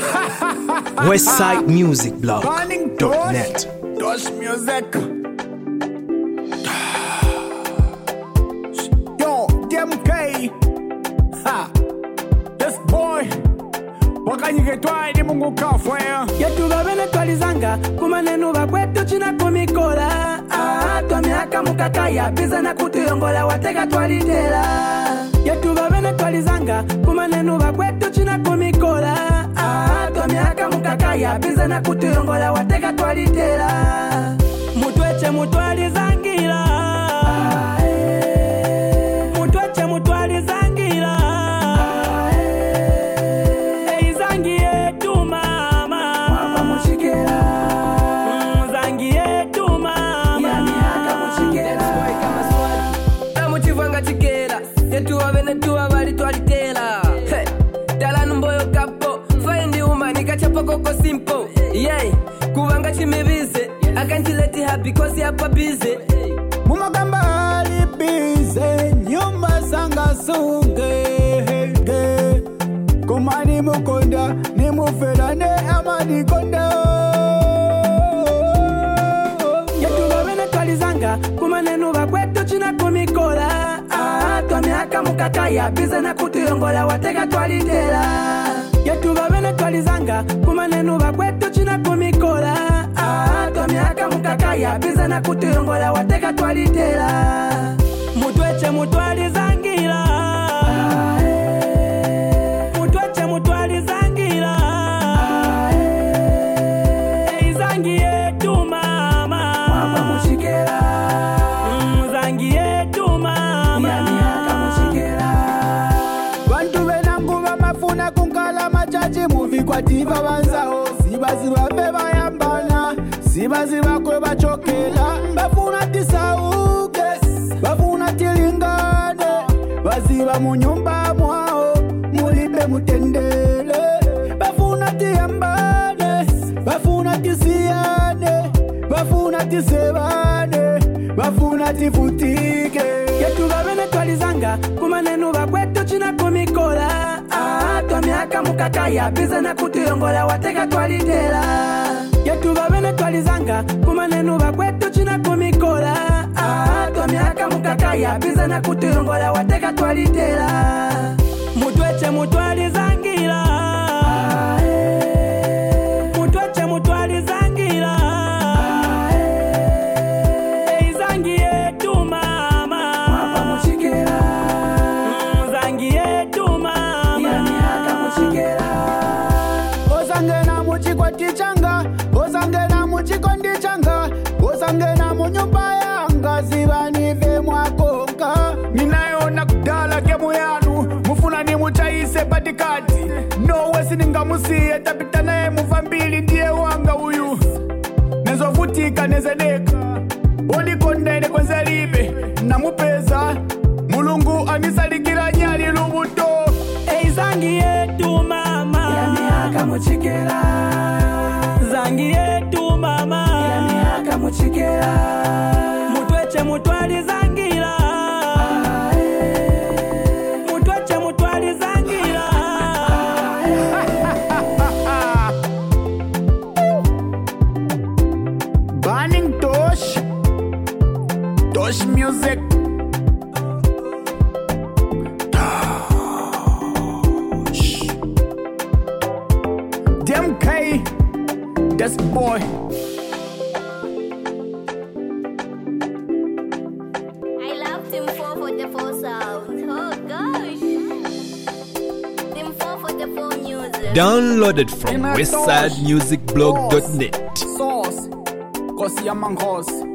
Westsidemusicblog.net. Tosh music. Yo, DMK. Ha. This boy. Wakanyiketwa ni Mungu kafwe. Yetu babene twalizanga kumanenu bakwetu china kumikola. Twamiaka mukakaya biza na kutuyongola wateka twalitela. Yetu babene twalizanga kumanenu bakwetu china kumikola. Twamiaka mukakaya biza na kutuyongola wateka twalitela. Mutweche mutwalizangira. Mutweche mutwalizangira. Eizangie tu mama. Wapa mushikela. Zangie tu mama. Yamiaka mushikela. Swai kama swali. Tamuchivanga chikela. Yetu wabene tu wabali twalitela. Hey. Talanu mboyo kapo. Find woman ikachapa koko simple. Yeah. Kuvanga chimibize. Akanchileti happy cause yapa busy. Mumagamba ali busy. Nyumba sanga sunge. Kumani mukonda. Ni muferane amani konda. Yetu babene twalizanga kumanenu bakwetu china kumikola. Twamiaka mukakaya biza na kutuyongola wateka twalitela. Yetu babene twalizanga kumanenu bakwetu china kumikola. Twamiaka mukakaya biza na kutuyongola wateka twalitela. Mutweche mutwalizangira. Mutweche mutwalizangira. Eizangie tu mama. Wapa mushikela. Zangie tu mama. Yamiaka mushikela. Bantu benangu bamafuna kunkala machachi muvi kwa tiba banzao. Sibaziba beba yambana. Sibaziba kwe bachokela. Bafuna tisauke. Bafuna tilingane. Baziba munyumba mwao. Mulipe mutendele. Bafuna tiyambane. Bafuna tisiane. Bafuna tisebane. Bafuna tifutike. Yetu babene twalizanga kumanenu bakwetu china kumikola. Twamiaka mukakaya biza na kutuyongola wateka twalitela. Yetu babene twalizanga kumanenu bakwetu china kumikola. Twamiaka mukakaya biza na kutuyongola wateka twalitela. Mutweche mutwalizangira. Mutweche mutwalizangira. Eizangie tu mama. Wapa mushikela. Zangie tu mama. Yamiaka mushikela. Osangena muchikwati changa. Osangena muchikondi changa. Osangena munyumba yanga. Zibanive mwakonka. Ninaona kudala kemu yanu. Mufuna ni muchaise patikati. No wesi ningamusiye tapita nae muvambili ndiye wanga uyu. Nezovutika nezedeka. Olikondene kwenzelibe. Namupeza. Mulungu anisalikira nyali lubuto. Eizangie tu mama. Yamiaka mushikela. Zangie tu mama. Yamiaka mushikela. Mutweche mutwalizangira. Mutweche mutwalizangira. Burning Tosh. Tosh music. Tosh. DMK. This boy. I love Team 444 sound. Oh gosh. Team 444 music. Downloaded from westsidemusicblog.net. Sauce. Kosi ya mangos.